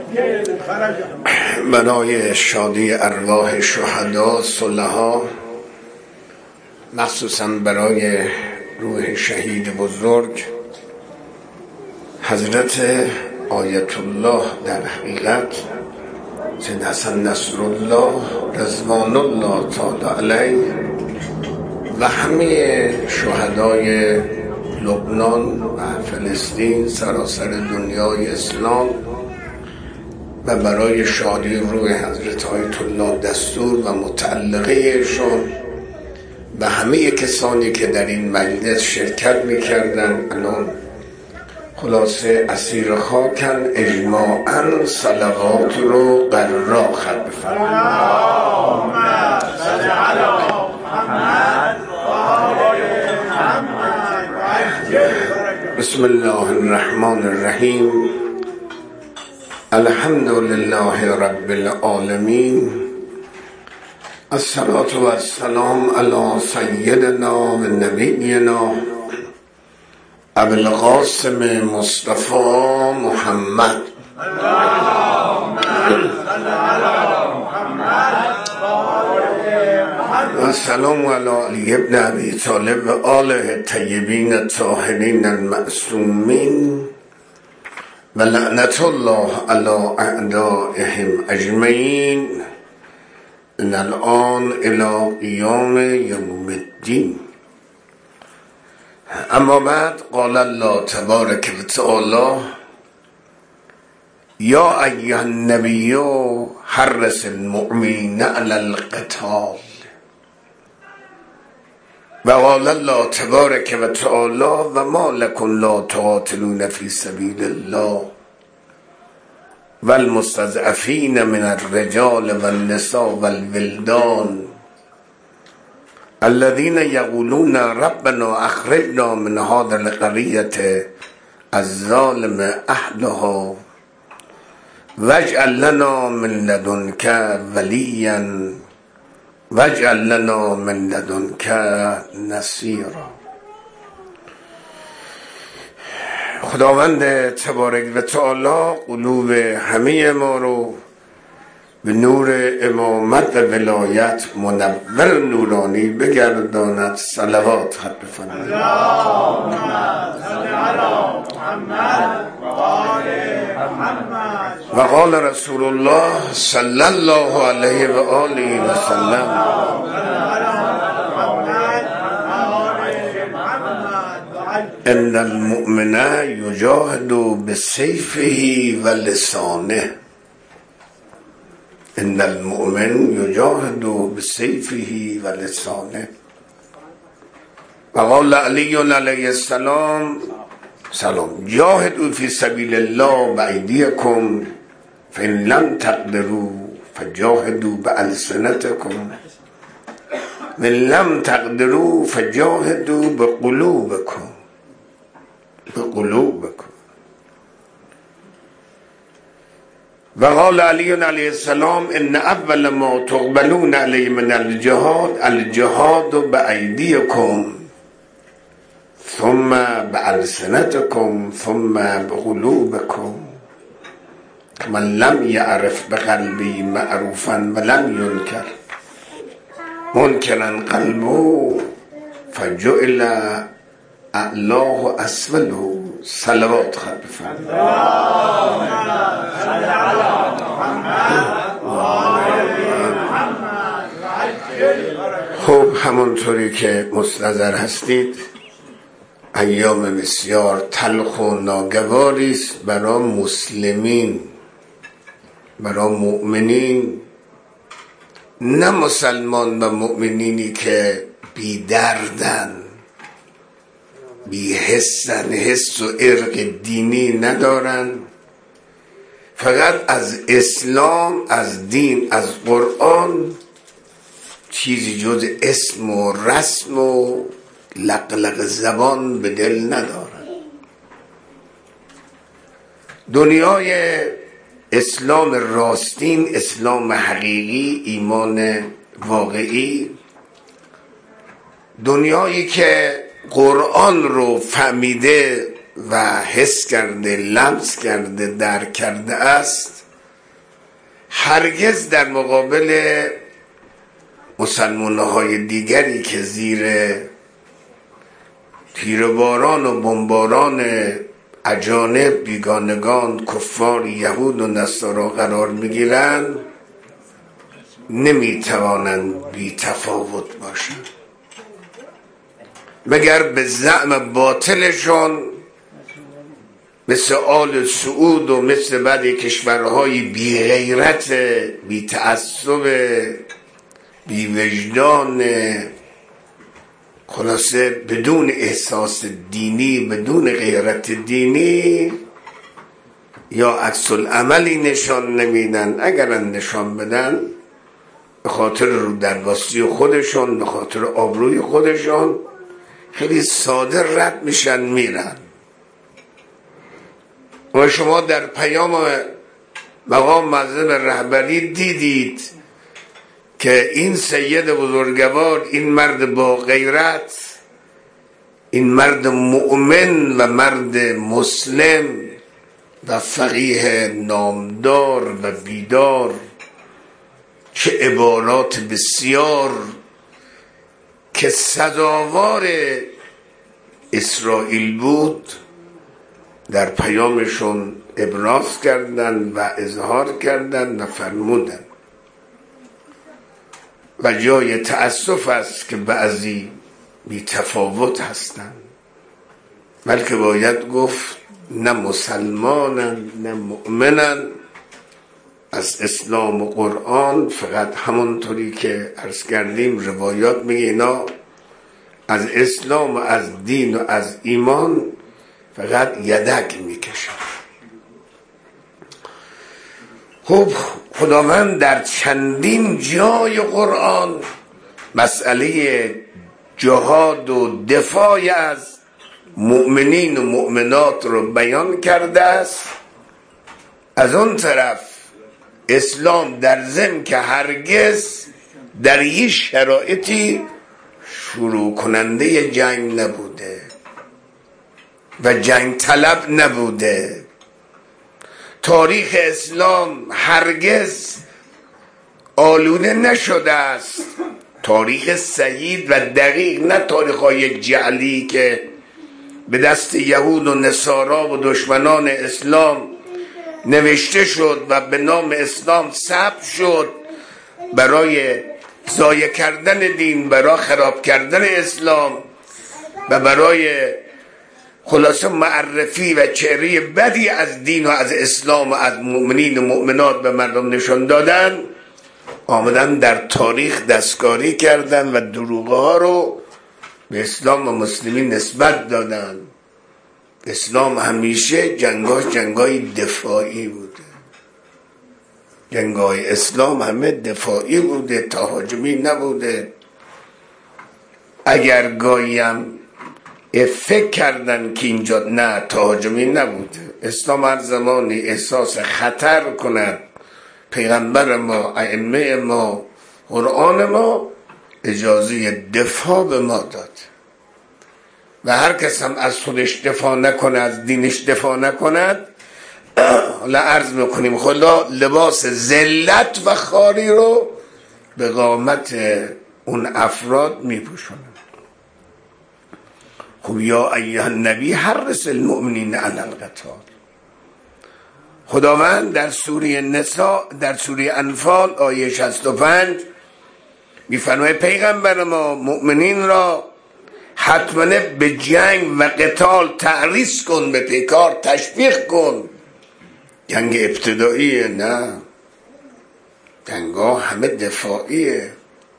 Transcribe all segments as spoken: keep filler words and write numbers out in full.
برای شادی ارواح شهدا صلحا، مخصوصا برای روح شهید بزرگ حضرت آیت الله در حقیقت سید حسن نصرالله رضوان الله تعالی علیه و همه شهدای لبنان و فلسطین، سراسر دنیای اسلام، و برای شادی روح حضرت آیت الله دستور و متعلقهشون و همه کسانی که در این مجلس شرکت میکردن الان خلاصه اسیر خاکن، اجماعاً صلوات رو قرار خط بفرمایید. بسم الله الرحمن الرحیم. الحمد لله رب العالمین. الصلاة و السلام علی سیدنا و نبینا ابو القاسم مصطفی محمد. و السلام علی علی ابن ابی طالب و آله الطیبین الطاهرین المعصومین و لعنت الله علی اعدائهم اجمعین من الان الی قیام یوم الدین. اما بعد، قال الله تبارک و تعالی: یا ایها النبی حرص المؤمنین علی القتال. و قال الله تبارک و تعالی: و ما لکم لا تقاتلون فی سبیل الله والمستضعفین من الرجال والنساء والولدان الذين يقولون ربنا اخرجنا من هذه القرية الظالم اهلها واجعل لنا من لدنك وليا واجعل لنا من لدنك نصيرا. خداوند تبارک و تعالی قلوب همه ما رو به نور امامت و ولایت منور نورانی بگرداند. صلوات خط بفرمایید. اللهم صل علی محمد و آل محمد. و قال رسول الله صلی الله علیه و آله و سلم: ان المؤمن یجاهد بسیفه و لسانه. ان المؤمن یجاهد بسیفه و لسانه. و قال علی علیه السلام سلام: جاهدوا فی سبیل الله بایدیکم فان لم تقدروا فجاهدوا بالسنتکم وان لم تقدروا فجاهدوا بقلوبکم بقلوبکم. و قال علی علیه السلام: ان اول ما تقبلون علی من الجهاد الجهاد بایدیکم ثم بالسنتکم ثم بقلوبکم. من لم یعرف بقلبی معروفا ولم ینکر منکرا قلبه فجعل اعلاه اسفله. صلوات خط بفرمایید. خب، همونطوری که مستحضر هستید، ایام بسیار تلخ و ناگواری است برای مسلمین، برای مؤمنین، نه مسلمان و مؤمنینی که بی دردن، بی حسن، حس و ارق دینی ندارن، فقط از اسلام، از دین، از قرآن چیزی جز اسم و رسم و لقلق زبان به دل ندارن. دنیای اسلام راستین، اسلام حقیقی، ایمان واقعی، دنیایی که قرآن رو فهمیده و حس کرده، لمس کرده، درک کرده است، هرگز در مقابل مسلمان‌های دیگری که زیر تیرباران و بمباران اجانب، بیگانگان، کفار، یهود و نصارا قرار میگیرند نمیتوانند بی تفاوت باشند مگر به زعم باطلشان مثل آل سعود و مثل بعض کشورهای بی غیرت، بی تعصب، بی وجدان، خلاصه بدون احساس دینی، بدون غیرت دینی، یا عکس العملی نشان نمیدن. اگر نشان بدن به خاطر رو درباستی خودشون، به خاطر آبروی خودشون، خیلی ساده رد میشن میرن. و شما در پیام مقام معظم رهبری دیدید که این سید بزرگوار، این مرد با غیرت، این مرد مؤمن و مرد مسلم و فقیه نامدار و بیدار، چه عبارات بسیار که سزاوار اسرائیل بود در پیامشون ابراز کردند و اظهار کردند و فرمودند. و جای تأسف است که بعضی بی تفاوت هستند، بلکه باید گفت نه مسلمانن نه مؤمنن. از اسلام و قرآن فقط همونطوری که عرض کردیم روایات میگه اینا از اسلام و از دین و از ایمان فقط یدک میکشن. خب خداوند در چندین جای قرآن مسئله جهاد و دفاع از مؤمنین و مؤمنات رو بیان کرده است. از اون طرف اسلام در ضمن که هرگز در یک شرایطی شروع کننده جنگ نبوده و جنگ طلب نبوده. تاریخ اسلام هرگز آلوده نشده است. تاریخ صحیح و دقیق، نه تاریخ های جعلی که به دست یهود و نصارا و دشمنان اسلام نوشته شد و به نام اسلام ثبت شد برای ضایع کردن دین، برای خراب کردن اسلام و برای خلاصه معرفی و چهره بدی از دین و از اسلام و از مؤمنین و مؤمنات به مردم نشان دادن. آمدن در تاریخ دستکاری کردن و دروغ ها رو به اسلام و مسلمین نسبت دادن. اسلام همیشه جنگاش جنگای دفاعی بوده. جنگای اسلام همه دفاعی بوده، تهاجمی نبوده. اگر گاهیم فکر کردن که اینجا نه تهاجمی نبوده، اسلام هر زمانی احساس خطر کند پیغمبر ما، ائمه ما، قرآن ما اجازه دفاع به ما داد. و هر کس هم از خودش دفاع نکنه، از دینش دفاع نکند، حالا عرض میکنیم خدا لباس ذلت و خاری رو به قامت اون افراد میپوشونه. خب یا ایها النبی حرص المؤمنین علی القتال. خداوند در سوره نساء، در سوره انفال آیه شصت و پنج میفرماید پیغمبر ما مؤمنین را حتما به جنگ و قتال تعریض کن، به پیکار تشویق کن. جنگ ابتداییه؟ نه، جنگ ها همه دفاعیه.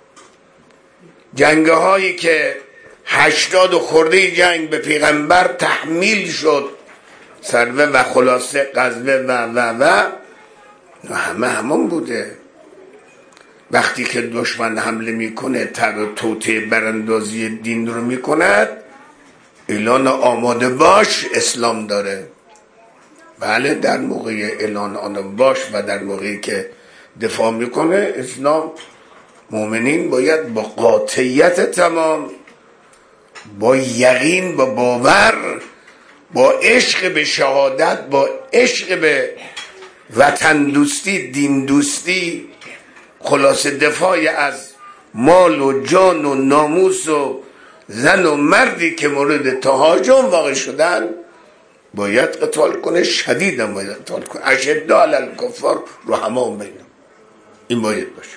جنگ هایی که هشتاد و خورده جنگ به پیغمبر تحمیل شد، سروه و خلاصه غزوه و و و همه همون بوده. وقتی که دشمن حمله میکنه، تر و توطئه براندازی دین رو میکند، اعلان آماده باش اسلام داره. بله، در موقع اعلان آماده باش و در موقعی که دفاع میکنه اسلام، مؤمنین باید با قاطعیت تمام، با یقین، با باور، با عشق به شهادت، با عشق به وطن دوستی، دین دوستی، خلاصه دفاع از مال و جان و ناموس و زن و مردی که مورد تهاجم واقع شدن باید قتال کنه، شدیداً باید قتال کنه. اشداء علی الکفار رحماء بینهم، این باید باشه.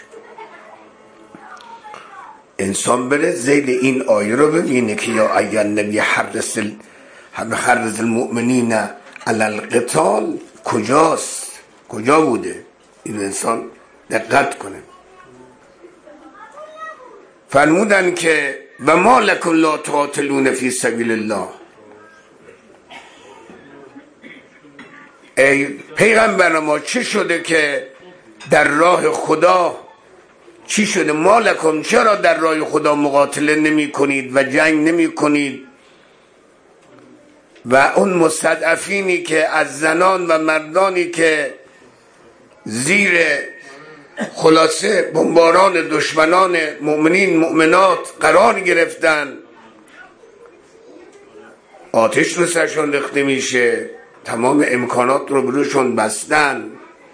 انسان بره زیل این آیه رو ببینه که یا ایها النبی حرص حرص المؤمنین علی القتال کجاست، کجا بوده، این انسان دقت کنه. فرمودن که و ما لکم لا تقاتلون فی سبیل الله، ای پیغمبر ما چه شده که در راه خدا، چی شده ما لکم، چرا در راه خدا مقاتله نمی کنید و جنگ نمی کنید و اون مستضعفینی که از زنان و مردانی که زیر خلاصه بمباران دشمنان مؤمنین مؤمنات قرار گرفتن، آتش رو سرشون ریخته میشه، تمام امکانات رو بروشون بستن.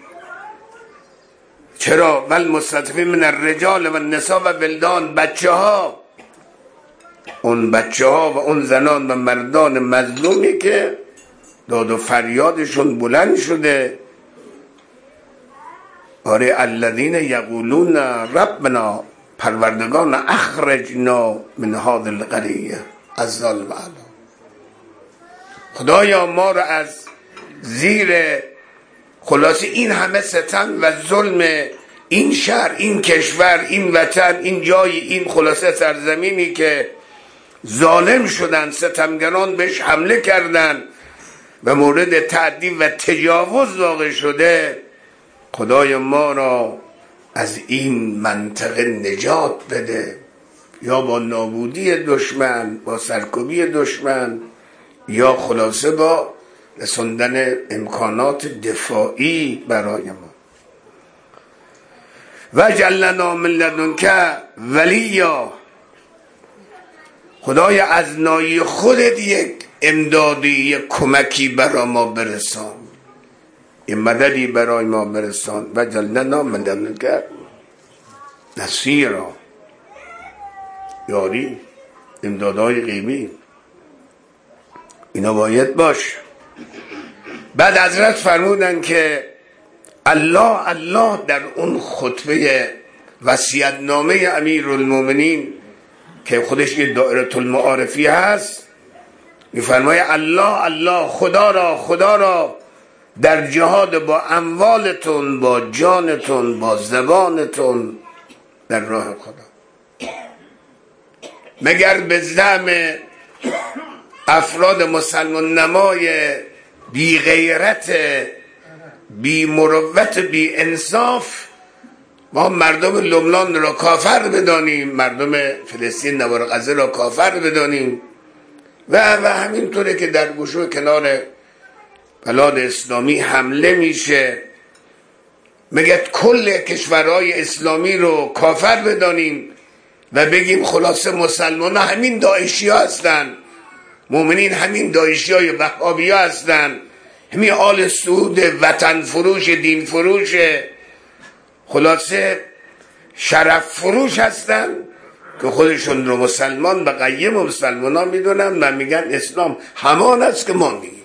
چرا؟ ول مستضعفین من الرجال و النساء و ولدان، بچه ها، اون بچه ها و اون زنان و مردان مظلومی که داد و فریادشون بلند شده. آره الذین یقولون ربنا، پروردگان اخرجنا من هذه القریه الظالمه، خدایا ما رو از زیر خلاصی این همه ستم و ظلم این شهر، این کشور، این وطن، این جای، این خلاصه سرزمینی که ظالم شدن، ستمگران بهش حمله کردن و مورد تعدی و تجاوز واقع شده، خدای ما را از این منطقه نجات بده، یا با نابودی دشمن، با سرکوبی دشمن، یا خلاصه با رسوندن امکانات دفاعی برای ما. و جلنا من لدنک ولیا، خدای از نای خودت یک امدادی، یک کمکی برای ما برسان، یک مددی برای ما برسان. و جلنا من لدنک نصیرا، یاری، امدادهای غیبی، اینا باید باش. بعد حضرت فرمودن که الله الله در اون خطبه وصیت‌نامه امیرالمومنین که خودش یه دایره المعارفی هست، میفرماید الله الله، خدا را خدا را در جهاد با اموالتون، با جانتون، با زبانتون در راه خدا، مگر به زعم افراد مسلمان نمای بی غیرت، بی مروت، بی انصاف ما مردم لبنان را کافر بدانیم، مردم فلسطین نوار غزه را کافر بدانیم و و همینطوره که در گوشه کنار بلاد اسلامی حمله میشه، مگه کل کشورهای اسلامی رو کافر بدانیم و بگیم خلاصه مسلمان ها همین داعشی ها هستن، مؤمنین همین داعشی های وهابی ها هستن، همین آل سعود وطن فروش، دین فروش، خلاصه شرف فروش هستن که خودشون رو مسلمان و قیم و مسلمان ها میدونن و میگن اسلام همان است که ما میگیم.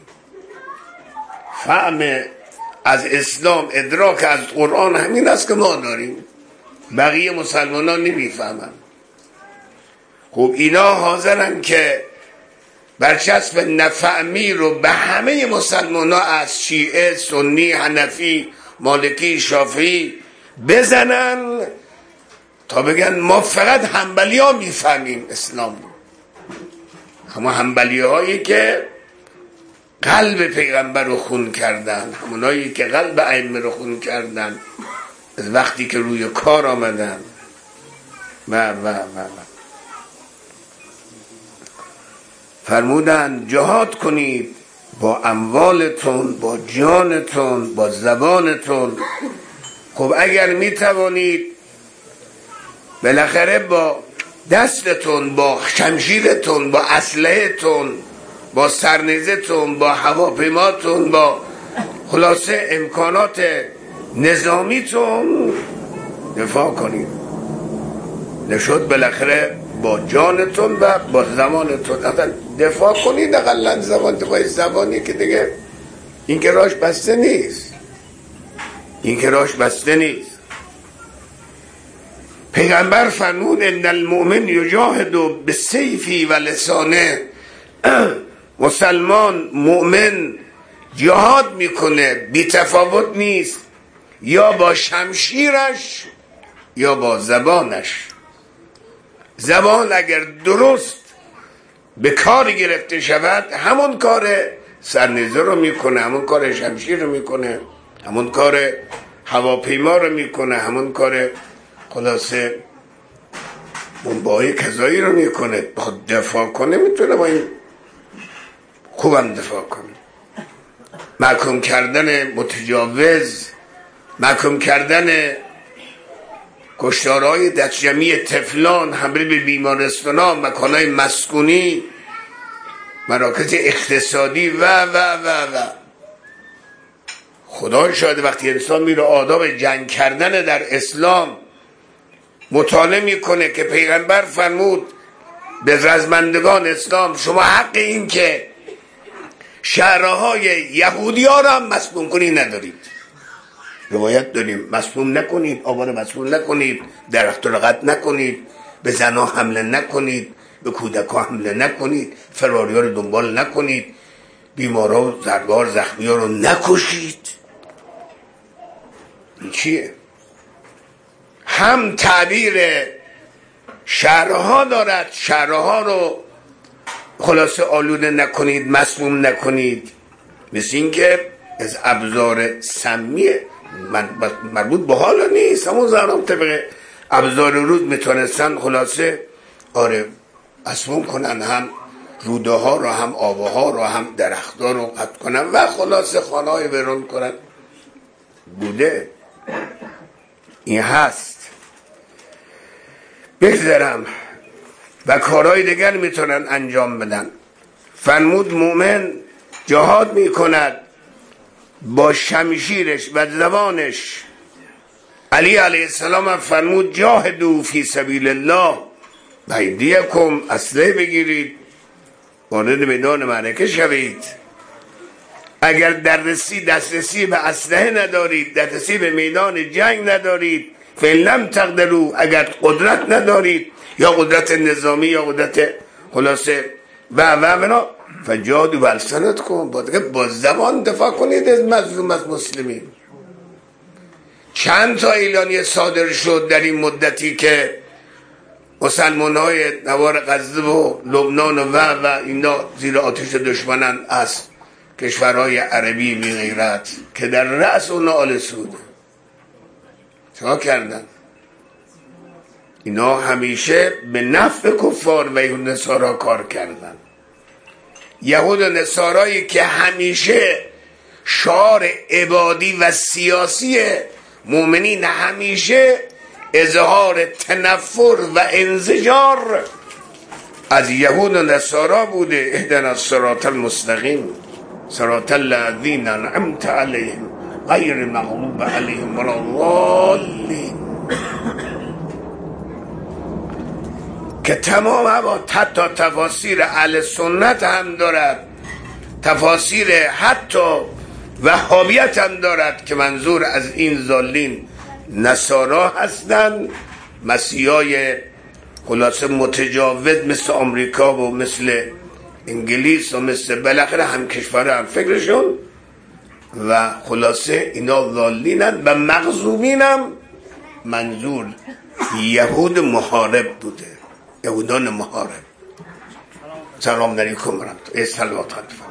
فهم از اسلام، ادراک از قرآن همین است که ما داریم، بقیه مسلمان ها نمیفهمن. خب اینا حاضرن که برچسب نفهمی رو به همه مسلمان ها از شیعه، سنی، حنفی، مالکی، شافعی بزنن تا بگن ما فقط حنبلی ها میفهمیم اسلام، اما حنبلی هایی که قلب پیغمبر رو خون کردن، همونایی که قلب ائمه رو خون کردن از وقتی که روی کار آمدن و و و و فرمودن جهاد کنید با اموالتون، با جانتون، با زبانتون. خب اگر میتوانید بالاخره با دستتون، با شمشیرتون، با اسلحه‌تون، با سرنیزتون، با هواپیماتون، با خلاصه امکانات نظامیتون دفاع کنید. نشد بالاخره با جانتون و با زمانتون اصلا دفاع کنید. اقلا زبان دفاع زبانی که دیگه این که راش بسته نیست، این که راش بسته نیست. پیغمبر فرمود ان المؤمن یجاهد بالسیف و لسانه. مسلمان مؤمن جهاد میکنه، بی تفاوت نیست، یا با شمشیرش یا با زبانش. زبان اگر درست به کار گرفته شود همون کار سرنیزه رو میکنه، همون کار شمشیر رو میکنه، همون کار هواپیما رو میکنه، همون کار خلاصه بمبای کذایی رو میکنه. با دفاع کنه میتونه با این خوبم دفاع کنه. محکوم کردن متجاوز، محکوم کردن کشتارهای دستجمعی طفلان، حمله به بیمارستان، مکانهای مسکونی، مراکز اقتصادی و و و و خدا شاید وقتی انسان میره آداب جنگ کردن در اسلام مطالعه میکنه که پیغمبر فرمود به رزمندگان اسلام شما حق این که شهرهای یهودی ها را هم مسموم کنی ندارید. روایت داریم مسموم نکنید، آبان مسموم نکنید، درخت را قطع نکنید، به زنها حمله نکنید، به کودک ها حمله نکنید، فراری ها رو دنبال نکنید، بیمارا و زرگار زخمی ها رو نکشید. این چیه؟ هم تعبیر شهرها دارد، شهرها رو خلاصه آلوده نکنید، مسموم نکنید، مثل این که از ابزار سمیه مربوط به حالا نیست. همون زنان طبق ابزار روز میتونستن خلاصه آره مسموم کنن، هم روده ها رو، هم آبه ها رو، هم درخت ها رو قطع کنن و خلاصه خانه های ویران کنن. بوده، این هست. بگذارم و کارهای دیگر میتونن انجام بدن. فرمود مومن جهاد میکند با شمشیرش و زبانش. علی علیه السلام فرمود جاهدوا فی سبیل الله بایدیکم، اسلحه بگیرید وارد میدان معرکه شوید. اگر دررسی دسترسی به اسلحه ندارید، دسترسی به میدان جنگ ندارید، فلم تقدروا، اگر قدرت ندارید یا قدرت نظامی یا قدرت خلاصه و و و فجادوا بالسنتکم، با زبان دفاع کنید از مظلوم از مسلمین. چند تا اعلانیه صادر شد در این مدتی که مسلمان های نوار غزه و لبنان و و اینا زیر آتش دشمنان از کشورهای عربی بی غیرت که در رأس اونا آل سعوده. چرا کردن؟ اینا همیشه به نفع کفار و یهود نصارا کار کردن. یهود و نصارایی که همیشه شعار عبادی و سیاسی مؤمنین همیشه اظهار تنفر و انزجار از یهود و نصارا بوده. اهدنا الصراط المستقیم صراط الذین انعمت علیهم غیر المغضوب علیهم ولا الضالین، که تمام حتی تفاسیر اهل سنت هم دارد، تفاسیر حتی وهابیت هم دارد که منظور از این ضالین نصارا هستند، مسیحای خلاصه متجاوز مثل آمریکا و مثل انگلیس و مثل بالاخره هم کشور هم فکرشون و خلاصه اینا ضالینند و مغضوبین هم منظور یهود محارب بوده، یهودان محارب. سلام علیکم ورحمت الله. صلوات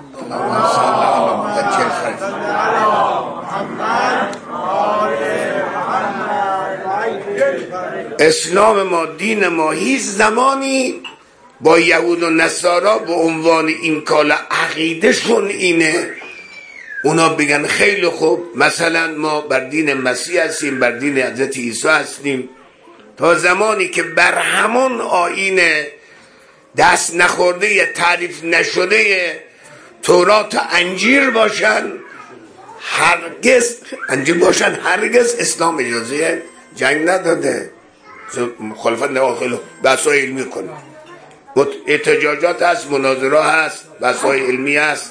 اسلام ما، دین ما هیچ زمانی با یهود و نصارا به عنوان این کالا عقیده شون اینه اونا بگن خیلی خوب مثلا ما بر دین مسیح هستیم، بر دین حضرت عیسی هستیم، تا زمانی که بر همون آیین دست نخورده تعریف نشده تورات و انجیل باشن هرگز انجام باشن هرگز اسلام اجازه جنگ نداده. مخالفت نواخل بحث‌های علمی کنه، احتجاجات هست، مناظره هست، بحث‌های علمی هست،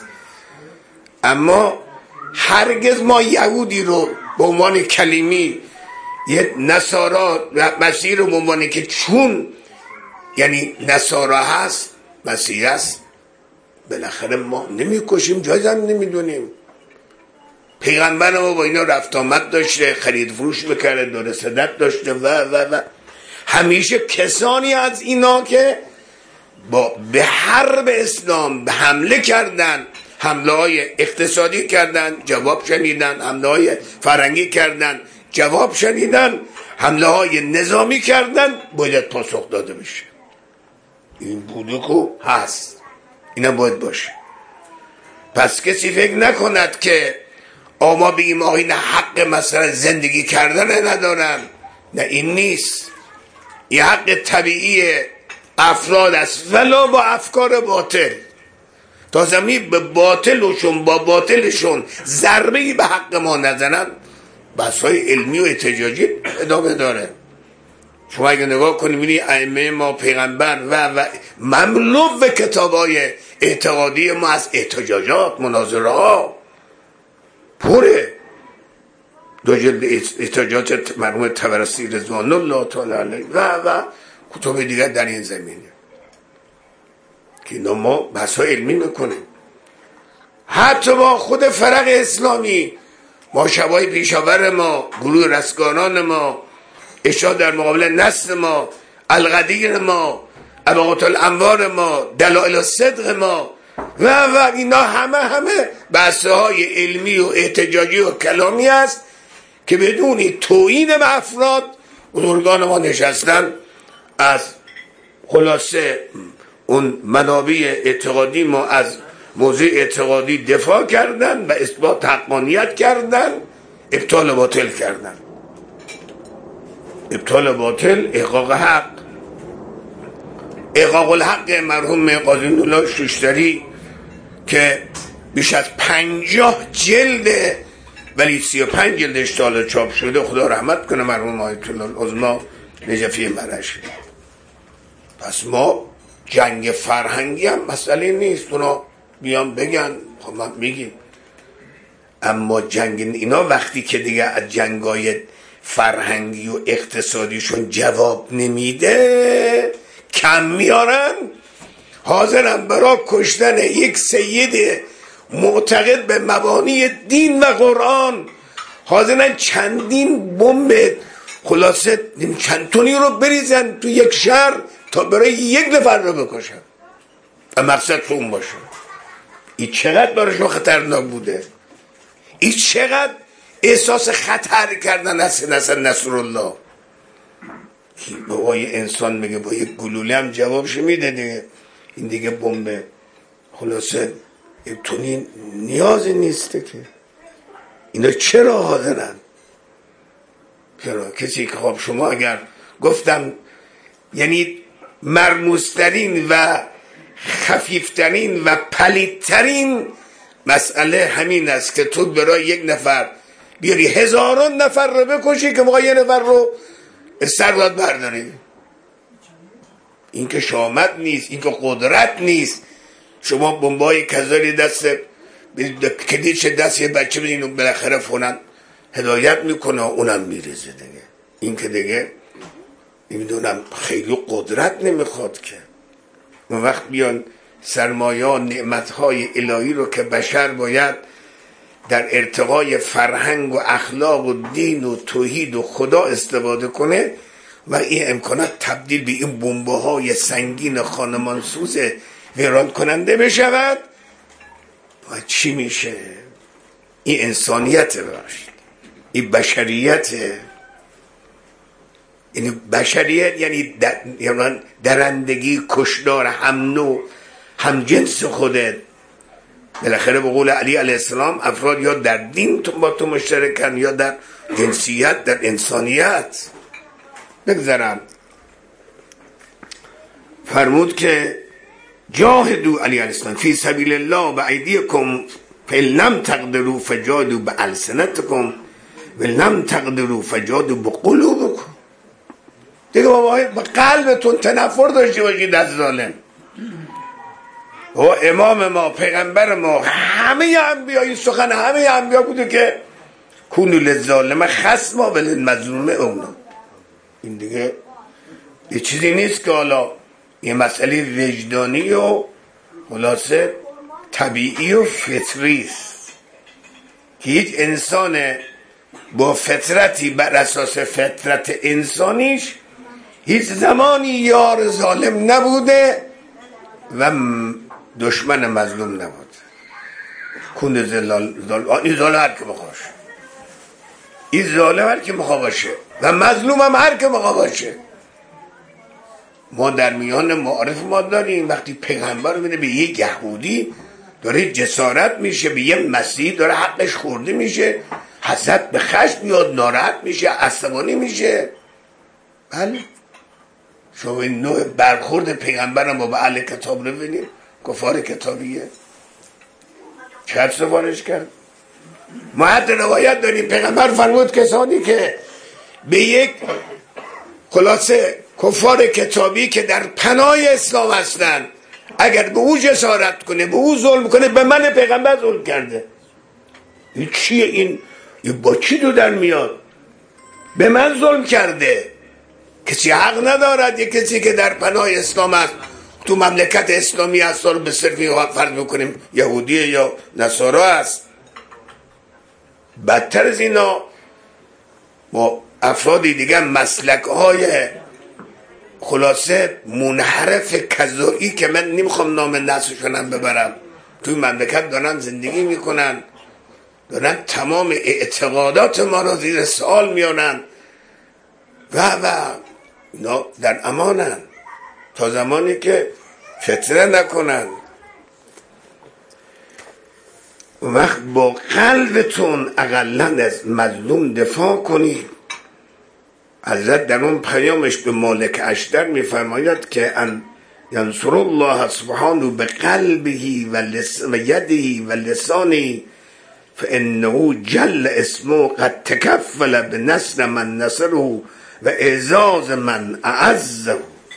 اما هرگز ما یهودی رو به عنوان کلیمی، یه نصارا مسیح رو به عنوان که چون یعنی نصارا هست مسیح هست بالاخره ما نمیکشیم، جایز هم نمیدونیم. پیغمبر ما با اینا رفت آمد داشته، خرید فروش میکرده، دور صدت داشته و و و همیشه کسانی از اینا که با به حرب اسلام به حمله کردن، حمله های اقتصادی کردن جواب شنیدن، حمله های فرنگی کردن جواب شنیدن، حمله های نظامی کردن، باید پاسخ داده بشه. این بوده که هست، اینا باید باشه. پس کسی فکر نکند که آما به این آین حق مثلا زندگی کردن ندارن، نه این نیست، این حق طبیعی افراد است، ولی با افکار باطل. تا زمین به باطلشون با باطلشون ضربه‌ای به حق ما نزنن، بحث‌های علمی و احتجاجی ادامه داره. شما اگه نگاه کنید می‌بینید ائمه ما، پیغمبر و و مملو به کتاب‌های اعتقادی ما از احتجاجات، مناظره ها پره. دو جلد احتجاجات مرحوم طبرسی رضوان الله تعالی علیه و و کتب دیگر در این زمینه که اینا ما بحث‌های علمی میکنیم. حتی با خود فرق اسلامی، ما شبای پیشاور ما، گروه رستگاران ما، اشاد در مقابل نسل ما، القدیر ما، اباقات الانوار ما، دلائل الصدق ما و و اینا همه همه بحث‌های علمی و احتجاجی و کلامی است که بدون تویین به افراد بزرگان ما نشستن از خلاصه اون منابع اعتقادی ما از موضوع اعتقادی دفاع کردن و اثبات حقانیت کردن، ابطال باطل کردن. ابطال باطل، احقاق حق. احقاق الحق مرحوم قاضی نورالله شوشتری که بیش از پنجاه جلد ولی سی و پنج جلدش تا چاپ شده، خدا رحمت کنه مرحوم آیت الله العظمی نجفی مرشی. پس ما جنگ فرهنگی هم مسئله نیست، اونا بیان بگن خب من میگیم، اما جنگ اینا وقتی که دیگه از جنگای فرهنگی و اقتصادیشون جواب نمیده، کم میارن، حاضرن برای کشتن یک سید معتقد به مبانی دین و قرآن، حاضرن چندین بمب خلاصه چند تونی رو بریزن تو یک شهر تا برای یک نفر رو بکشن و مقصد اون باشه. این چقدر برایشون خطرناک بوده، این چقدر احساس خطر کردن از نصر نصرالله. بابای انسان میگه با یک گلوله هم جوابش میده دیگه، این دیگه بمب خلاصه تونی نیازی نیسته که اینا چرا حاضرن؟ چرا؟ کسی که خب شما اگر گفتم یعنی مرموزترین و خفیفترین و پلیدترین مسئله همین است که تو برای یک نفر بیاری هزاران نفر رو بکشی که موقع یه نفر رو سرباد برداری. این که شامت نیست، این که قدرت نیست. شما بمبای کذاری دست کلیدش دست یه بچه بدین و بالاخره فونن هدایت میکنه اونم میریزه دیگه. این که دیگه نمیدونم خیلی قدرت نمیخواد که اون وقت بیان سرمایه نعمتهای الهی رو که بشر باید در ارتقای فرهنگ و اخلاق و دین و توحید و خدا استفاده کنه و این امکانات تبدیل به این بمبه های سنگین خانمانسوز ویران کننده بشود و چی میشه؟ این انسانیت باشد، این بشریت. این بشریت یعنی درندگی، کشدار هم نوع هم جنس خودت. بالاخره به قول علی علیه السلام افراد یا در دین با تو مشترکن یا در جنسیت، در انسانیت. بگذارم فرمود که جاهدوا علی علیه السلام فی سبیل الله و ایدیکم فلم تقدروا فجادوا به السنتکم ولم تقدروا فجادوا به قلوبکم. دیگه بابا با قلبتون تنفر داشته باشید از ظالم. و امام ما پیغمبر ما همه انبیا این سخن همه انبیا بوده که کونوا للظالم خصما وللمظلوم اونا. این دیگه یه چیزی نیست که حالا یه مسئله وجدانی و خلاصه طبیعی و فطری است که هیچ انسان با فطرتی بر اساس فطرت انسانیش هیچ زمانی یار ظالم نبوده و دشمن مظلوم نبود. کون زلال این ظالم هر که بخواش، این ظالم هر که بخوا باشه و مظلوم هم هر که بخوا باشه. ما در میان معارف ما داریم وقتی پیغمبر میده به یک یهودی داره جسارت میشه، به یه مسیحی داره حقش خورده میشه، حسد به خشم میاد، ناراحت میشه، عصبانی میشه. بله شما این نوع برخورد پیغمبرم با اهل کتاب رو ببینید، کفار کتابیه چقدر سفارش کرد. ما حتی روایت داریم پیغمبر فرمود کسانی که به یک خلاصه کفار کتابی که در پناه اسلام هستن اگر به او جسارت کنه، به او ظلم کنه، به من پیغمبر ظلم کرده. این چیه این؟ با چی دو در میاد؟ به من ظلم کرده. کسی حق ندارد یک کسی که در پناه اسلام است تو مملکت اسلامی هست رو به صرفی فرض بکنیم یهودی یا نصارا است. بدتر از اینا با افرادی دیگه مسلک های خلاصه منحرف کذایی که من نمیخوام نام نسلشونم ببرم توی مملکت دارن زندگی میکنن، دارن تمام اعتقادات ما رو زیر سوال میانن و و اینا در امانن تا زمانی که فتنه نکنن. وقت با قلبتون اقلا از مظلوم دفاع کنید. حضرت در اون پیامش به مالک اشتر میفرماید که ان ینصر الله سبحانه بقلبه و یده و لسانه فانه جل اسمه قد تکفل بنصر من نصره و اعزاز من اعزه.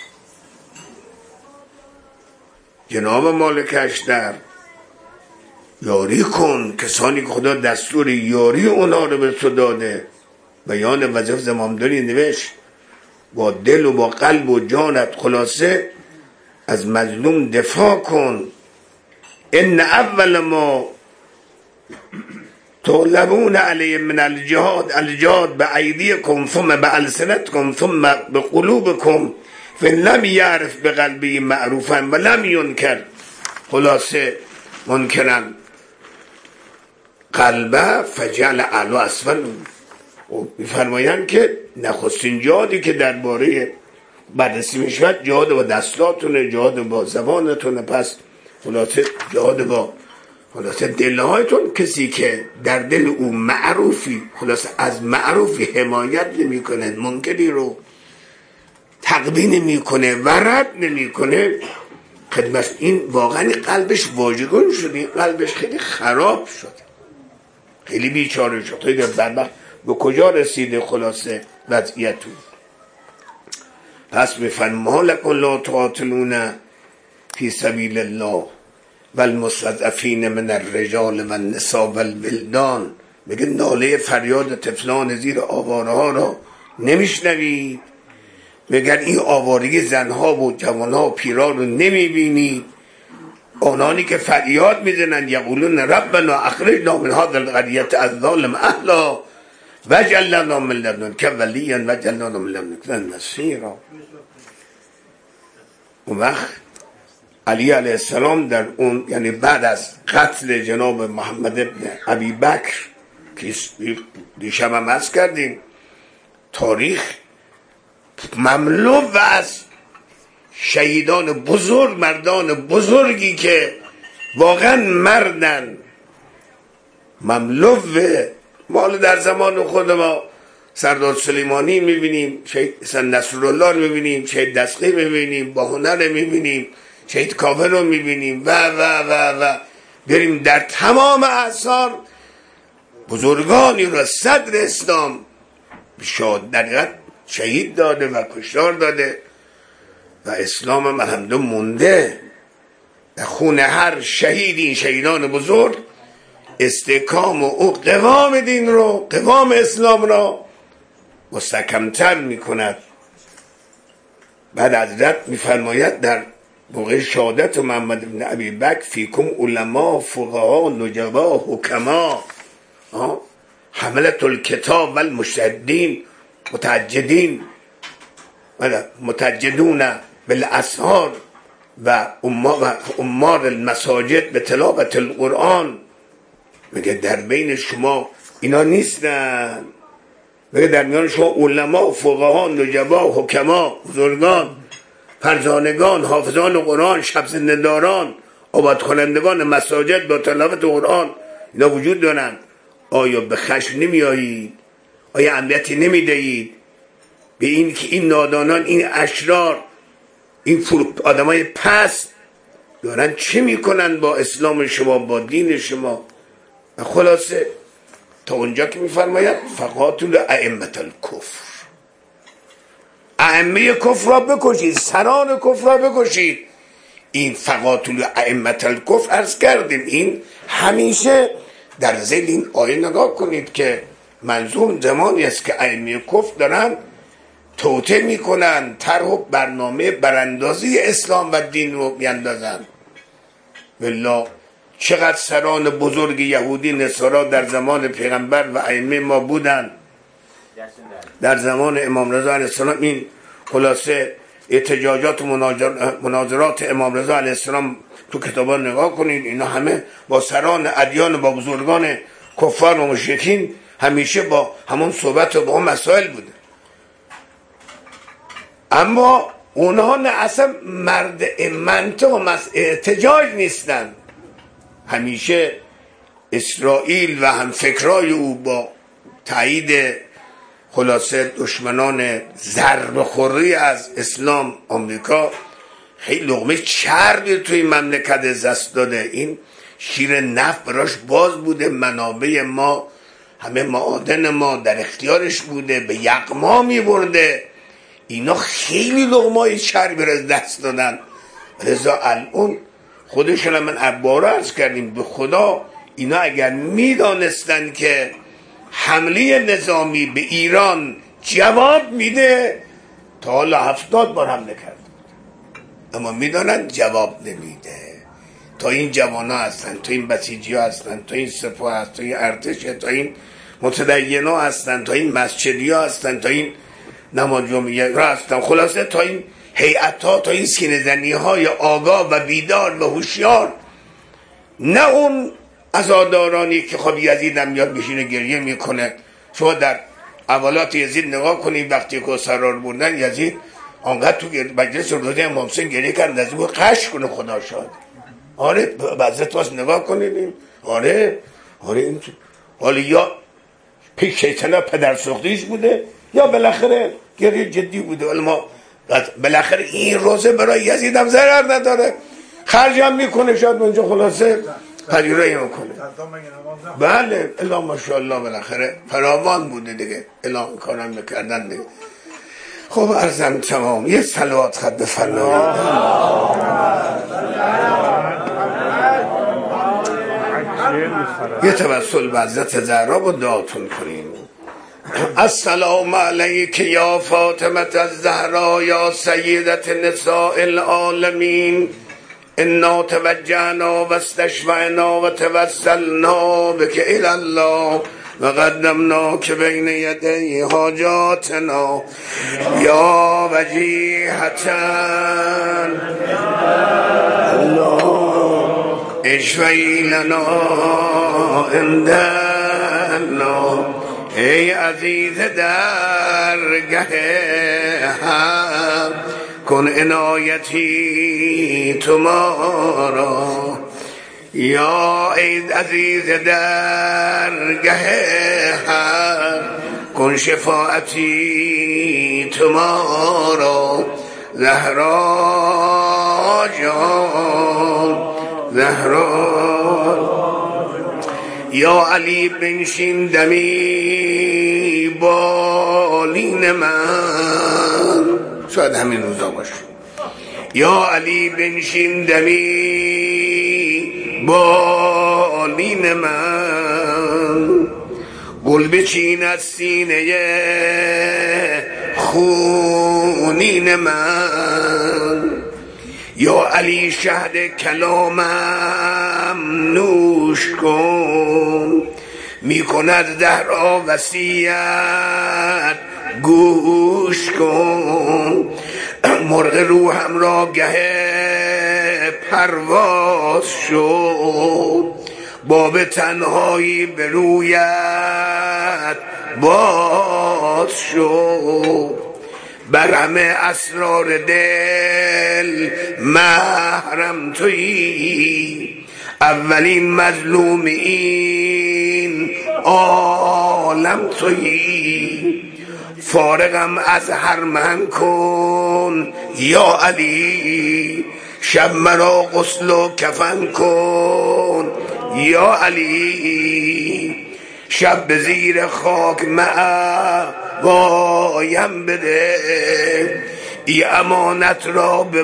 جناب مالک اشتر یاری کن کسانی که خدا دستور یاری اونا رو به تو داده. بیان وظیفه زمامداری نوشت با دل و با قلب و جانت خلاصه از مظلوم دفاع کن. ان اول ما طلبون علیه من الجهاد الجهاد به ایدیکم ثم به السنتکم ثم به قلوبکم فلم یعرف به قلبی معروفا و لم ینکر خلاصه منکرن قلبه فجعل اعلی اسفل. میفرمایند که نخستین جهادی که درباره بررسی میشود جهاد با دستاتونه، جهاد با زبانتونه. پس خلاصه جهاد با خلاصه دلهایتون. کسی که در دل او معروفی خلاصه از معروفی حمایت نمی کنه، منکری رو تقبیح نمی کنه و رد نمی کنه، خدمت این واقعا قلبش واژگون شده، قلبش خیلی خراب شده، خیلی بیچاره شده. خیلی بدبخت به کجا رسیده خلاصه وضعیتون. پس میفرمایند ما لکم لا تقاتلون فی سبیل الله والمستضعفین من الرجال و النساء والولدان. میگه ناله فریاد طفلان زیر آواره ها را نمیشنوید؟ میگن این آوارگی زنها و جوانها و پیران رو نمیبینید؟ آنانی که فریاد میزنن یقولون ربنا اخرجنا من هذه القرية الظالم اهلها واجعل لنا من لدنك وليا واجعل لنا من لدنك نصيرا. اون وقت علی علیه السلام در اون یعنی بعد از قتل جناب محمد ابن ابی بکر که دیشب هم عرض کردیم تاریخ مملو و از شهیدان بزرگ، مردان بزرگی که واقعا مردن، مملو مال در زمان خود ما سردار سلیمانی میبینیم، شهید نصرالله رو میبینیم، شهید دستقی میبینیم، با هنر میبینیم، شهید کاوه رو میبینیم و و و و بریم در تمام اعصار بزرگانی را صدر اسلام شاد در شهید داده و کشتار داده و اسلام هم الحمدلله مونده در خون هر شهید. این شهیدان بزرگ استحکام و قوام دین رو، قوام اسلام را مستحکمتر میکند. بعد حضرت میفرماید در موقع شهادت محمد بن ابی بکر فیکم علما فقها نجبا حکما حملت الکتاب و المجتهدین متعجدین متعجدون بالاسحار و امار المساجد به تلاوت القرآن. میگه در بین شما اینا نیستن، میگه در میان شما علما فقها نجبا حکما بزرگان فرزانگان حافظان قرآن شب زنده‌داران آباد کنندگان مساجد با تلاوت قرآن اینا وجود دارند. آیا به خشم نمی آیید؟ آیا اهمیتی نمی دهید به این که این نادانان، این اشرار، این آدمای پست دارن چه میکنن با اسلام شما، با دین شما؟ و خلاصه تا اونجا که میفرماید فقاتل ائمه الکفر، ائمه کفر را بکشید، سران کفر را بکشید. این فقاتل ائمه الکفر عرض کردیم این همیشه در ذیل این آیه نگاه کنید که منظور زمانی است که ائمه کفر دارن توطئه میکنن، طرح و برنامه براندازی اسلام و دین رو میاندازن. والله چقدر سران بزرگ یهودی نصارا در زمان پیغمبر و ائمه ما بودن. در زمان امام رضا علیه السلام این خلاصه احتجاجات و مناظرات امام رضا علیه السلام تو کتابا نگاه کنید، اینا همه با سران ادیان، با بزرگان کفار و مشرکین همیشه با همون صحبت و با هم مسائل بوده. اما اونها نه اصلا مرد منطق و احتجاج نیستن. همیشه اسرائیل و همفکرای او با تایید خلاصه دشمنان ضربه خوری از اسلام آمریکا خیلی لقمه چربی توی مملکت دست داده. این شیر نفت براش باز بوده، منابع ما همه معادن ما در اختیارش بوده، به یغما می برده. اینا خیلی لقمای چربی را دست دادن. رضا الان خودشون من عباره عرض کردیم به خدا اینا اگر میدانستن که حمله نظامی به ایران جواب میده تا حالا هفتاد بار حمله کرد، اما میدانن جواب نمیده. تا این جوان ها هستن، تا این بسیجی ها هستن، تا این سپاه هست، تا این ارتش، تا این متدین ها هستن، تا این مسجدی ها هستن، تا این نماز جمعه را هستن، خلاصه تا این هیئت ها، تا این سینه زنی های آگاه و بیدار و هوشیار، نه اون عزادارانی که خب یزید هم میاد بشینه گریه میکنه. شما در اولات یزید نگاه کنید، وقتی که سرار بردن یزید آنقدر تو مجلس روزه امام حسین گریه کرد از او قش کنه خدا شاد. آره بعضت واس نگاه کنید. آره آره این حالا یا پیش شیطنه پدر سختیش بوده یا بالاخره گریه جدی بوده. ولی ما بالاخره این روزه برای یزید هم ضرر نداره، خرج هم میکنه، شاید اونجا خلاصه پذیرایی میکنه. بله الا ماشاءالله بالاخره فراوان بوده دیگه، اعلام کارم میکردن دیگه. خب عرضم تمام. یه صلوات خط بفرمایید. یه توسل به حضرت زهرا با دعاتون کنیم. السلام علیک یا فاطمه الزهرا یا سیدت نساء العالمین، انا توجهنا و استشفعنا و توسلنا بک الی الله و قدمنا که بین یدی حاجاتنا یا وجیهتن اشفعی لنا عندنا. ای عزیز درگه هم کن عنایتی تمارا، یا ای عزیز درگه هم کن شفاعتی تمارا. زهرا جان زهرا یا علی بنشین دمی بالین من، شاید همین روزا باشه. یا علی بنشین دمی بالین من، گل بچین از سینه خونین من. یا علی شهد کلامم نوش کن، می کند دهر وصیت گوش کن. مرغ روحم را گه پرواز شد، باب تنهایی به رویت باز شد. بر همه اسرار دل محرم تویی، اولین مظلوم این عالم تویی. فارغم از هر من کن یا علی، شب مرا غسل و کفن کن یا علی. شب به زیر خاک مأوایم بده، ای امانت را به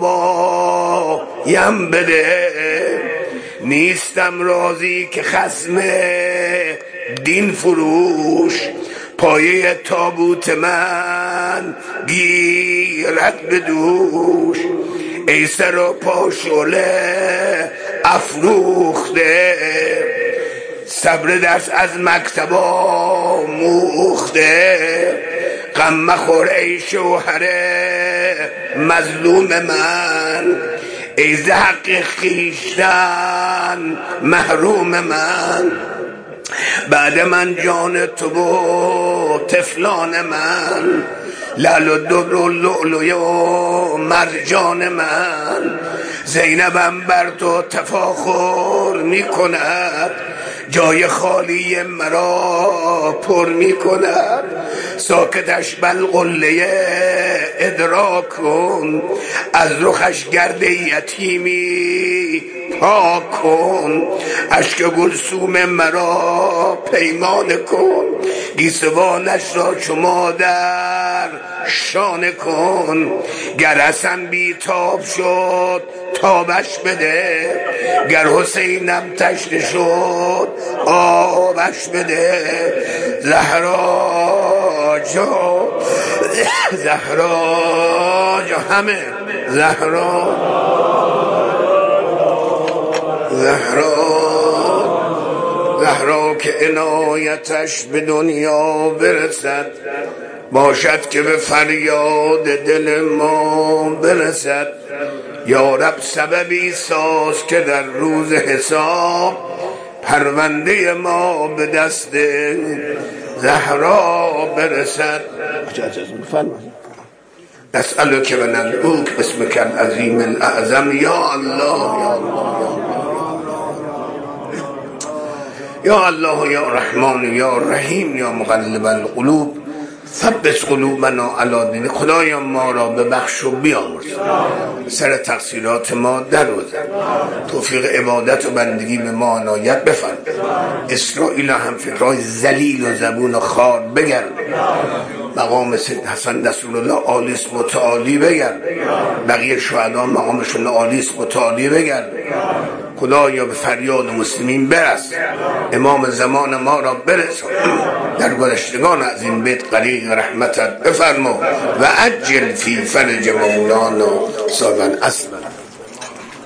بابایم بده. نیستم راضی که خصم دین فروش، پایه تابوت من گیرد به دوش. ای سر و پا شعله افروخته، صبر درس از مکتب آموخته. غم مخور ای شوهر مظلوم من، ای ز حق خویشتن محروم من. بعد من جان تو و طفلان من، لعل و در و لؤلؤ و مرجان من. زینبم بر تو تفاخر می کند، جای خالی مرا پر می کند. ساکتش بلقله ادراک کن، از رخش گرد یتیمی پاک کن. اشک گلسوم مرا پیمان کن، گیسوانش را چو مادر شانه کن. گر حسن بی تاب شد تابش بده، گر حسینم تشنه شد آبش بده. زهرا جا زهرا جا همه زهرا زهرا زهرا که عنایتش به دنیا برسد، باشد که به فریاد دل ما برسد. یا رب سببی ساز که در روز حساب، پرونده ما به دست زهرا برسد. نسألك و ندعوک باسمك العظیم الاعظم یا الله یا الله یا رحمان یا رحیم یا مقلب القلوب، ثبت قلوبنا علی دینک. خدایا ما را ببخش و بیامرز، سر تقصیرات ما درگذر، توفیق عبادت و بندگی به ما عنایت بفرما. اسرائیل هم فکرهای ذلیل و زبون و خار بگرد، مقام سید حسن رسول الله عالیس متعالی بگرد، بقیه شهدا مقامشون عالیس متعالی بگرد. خدایا به فریاد مسلمین برس، امام زمان ما را برسان، در گذشتگان از این بیت غریق رحمتت بفرما و عجل فی فرج مولانا صاحب العصر.